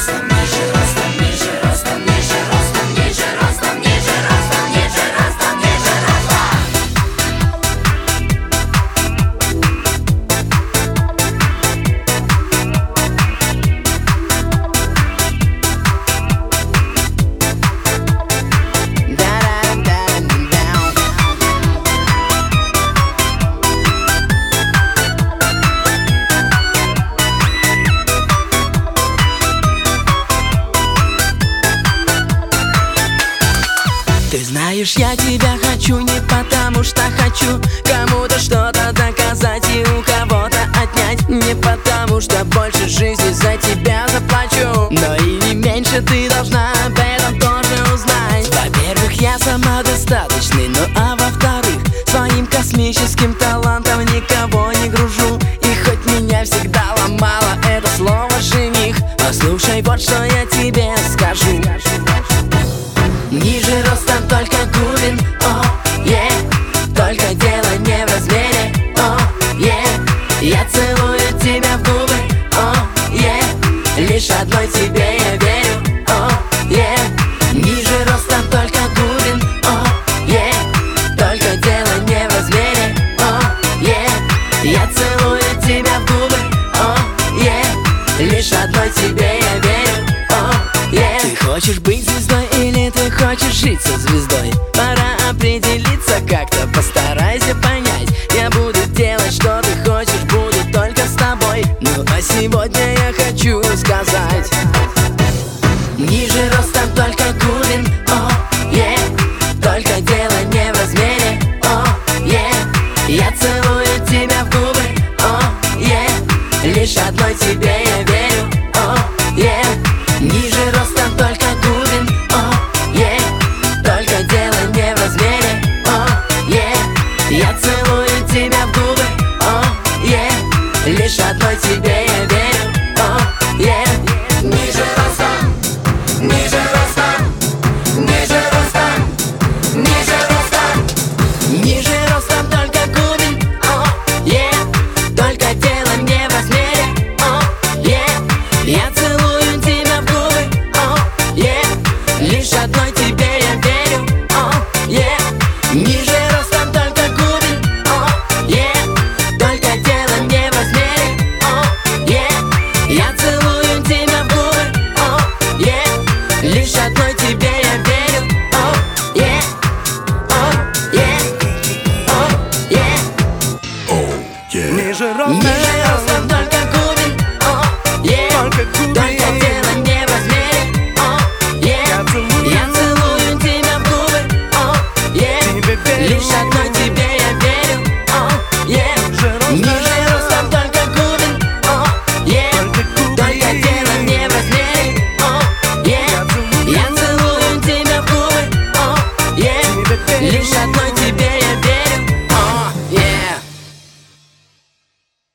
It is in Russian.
ростом ниже, ростом ниже, ростом ниже, ростом ниже, ростом ниже, ростом ниже, ростом ниже, Ты знаешь, я тебя хочу не потому что хочу кому-то что-то доказать и у кого-то отнять, не потому что больше жизни за тебя заплачу, но и не меньше ты должна об этом тоже узнать. Во-первых, я самодостаточный, ну а во-вторых, своим космическим талантом никого не гружу. И хоть меня всегда ломало это слово «жених», послушай, вот что я тебе скажу. Ниже ростом только губин, о, только дело не в размере, о, я целую тебя в губы, о, лишь одной тебе я верю, о, ниже ростом только губин, о, только дело не в размере, о, я целую тебя в губы, о, лишь одной тебе я верю, о, Ты хочешь быть звездой или ты хочешь жить со звездой? Пора определиться как-то, постарайся понять. Я буду делать, что ты хочешь, буду только с тобой. Ну а сегодня я хочу сказать: ниже ростом только губин, о, только дело не в размере, о, я целую тебя в губы, о, лишь одной тебе я верю, о, ниже ростом только губин, о, только дело не в размере, о, я целую тебя в губы, о, лишь одной тебе я верю, о,